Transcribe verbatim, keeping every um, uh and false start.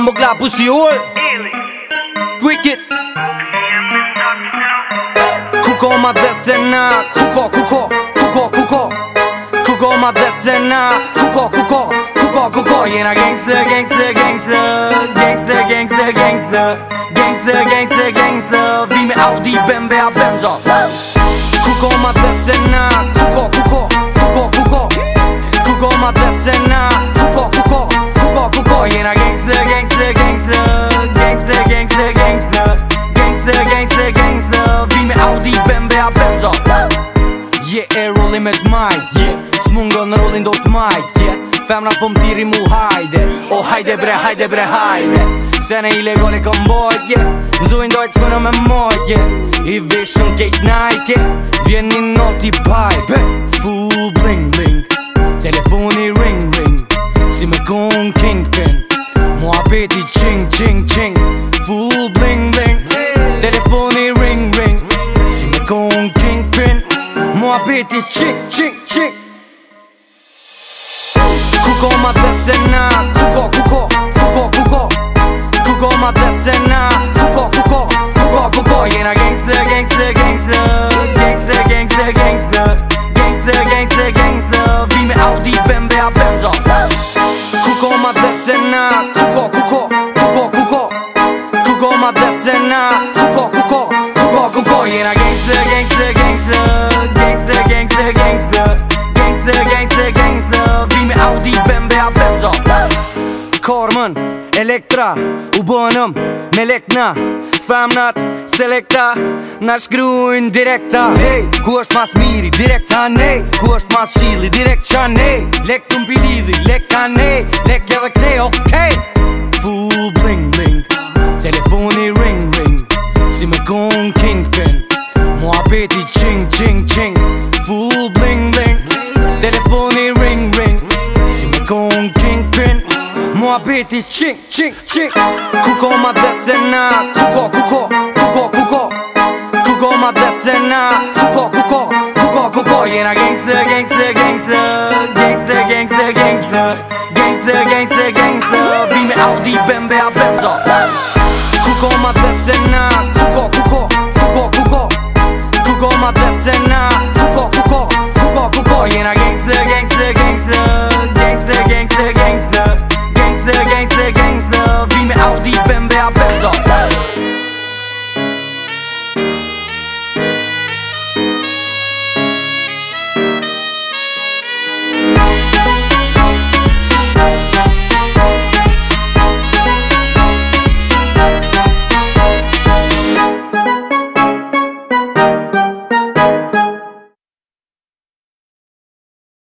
Bombo Club pussy hole Wicked Kuko ma dhe se na Kuko, kuko, kuko, kuko Kuko ma dhe se na Kuko, kuko, kuko, kuko Jena gangster, gangster, gangster Gangster, gangster, gangster Gangster, gangster, gangster Vi me Audi, B M W, Benzo Kuko ma dhe se na Kuko, kuko, kuko, kuko Kuko ma dhe se na Kuko, kuko, kuko, kuko Jena gangster, gangster, gangster Gangster, gangster, gangster Gangster, gangster, gangster Vi me Audi, B M W, Benzo Yeah, e rollin me t'majt Yeah, s'mungon në rollin do t'majt Yeah, femna po m'thiri mu hajde O hajde bre, hajde bre, hajde Se në ilegale kom bojt Yeah, m'zujnë dojt s'mënë me mojt Yeah, i vishën kejt Nike Vjen një noti pipe Full bling bling Telefoni ring ring Si me gon kingpin Mua peti qing qing qing Full bling bling Telefoni ring ring Si me gon kingpin Mua peti qing qing qing Kuko ma dhe se na Kuko kuko kuko kuko Kuko ma dhe se na Kuko kuko kuko kuko Jena gangster gangster gangster Gangster gangster gangster Gangster gangster gangster Vi me Audi B M W Benzo Kuko ma dhe se na Kuko kuko kuko kuko Kuko ma dhe se na Kuko kuko kuko kuko Jena gangster gangster gangster Gangster gangster gangster Gangster gangster gangster Vi me Audi B M W Benzo Kormën, Elektra, u bënëm me lekna Femnat, selekta, na shkrujnë direkta Hey, ku është mas miri, direkta nej Ku është mas shili, direkt qa nej Lek të mpilidhi, lek ka nej Lek edhe këte, okej Full bling bling Telefoni ring ring Si me gon kingpin Mua peti qing qing qing Full bling bling Telefoni ring ring Si me gon kingpin Mua peti qing qing qing Kuko ma dhe se na Kuko kuko kuko kuko Kuko ma dhe se na Kuko kuko kuko kuko Jena gangster gangster gangster Gangster gangster gangster Gangster gangster gangster Vi me Audi B M W Benzo Kuko ma dhe se na Kuko kuko kuko kuko Kuko ma dhe se na Kuko kuko kuko kuko Jena gangster gangster gangster Gangster gangster gangster